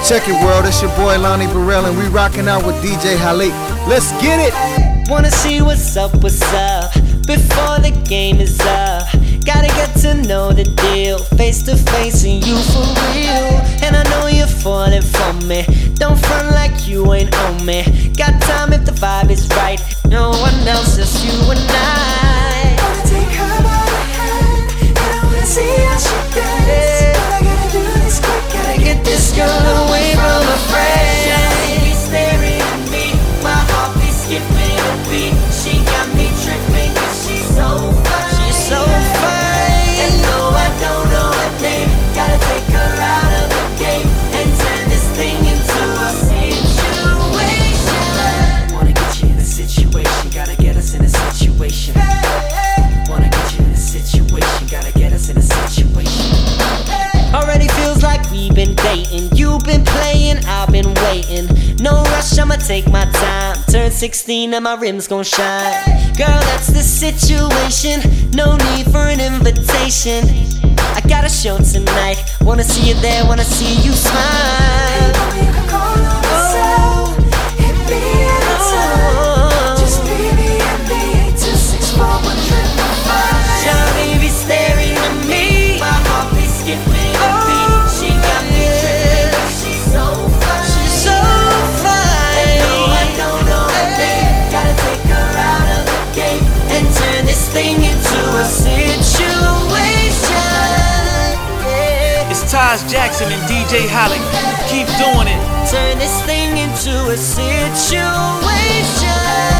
Check it, world, it's your boy Lonnie Burrell, and we rocking out with DJ Halik. Let's get it! Wanna see what's up before the game is up. Gotta get to know the deal, face to face and you for real. And I know you're falling for me, don't front like you ain't on me. Got time if the vibe is right, no one else, just you and I. Wanna take her by the hand, and I wanna see how she dance. But I gotta do this quick, gotta get this girl away from her friends. She be staring at me, my heart be skipping a beat. She got me tripping 'cause she's so fine. She's so fine. And no, I don't know her name. Gotta take her out of the game and turn this thing into a situation. Wanna get you in a situation, gotta get us in a situation. Wanna get you in a situation, gotta get us in a situation. Already feels like we've been dating. You've been playing, I've been waiting. No rush, I'ma take my time. Turn 16 and my rims gon' shine. Girl, that's the situation. No need for an invitation. I got a show tonight. Wanna see you there, wanna see you smile. You can call on myself, hit me anytime. Just baby and me, 8264155. Shawty be staring at me, my heart be skipping a beat. She got me tripping, she's so fine. She's so fine. No, I don't know her name. Gotta take her out of the game And turn this thing into a situation. It's Taj Jackson and DJ Halik. Keep doing it. Turn this thing into a situation.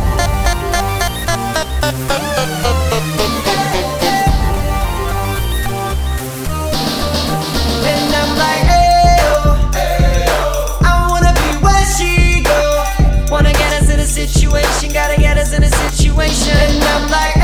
And I'm like, hey, I wanna be where she go. Wanna get us in a situation, gotta get us in a situation. And I'm like,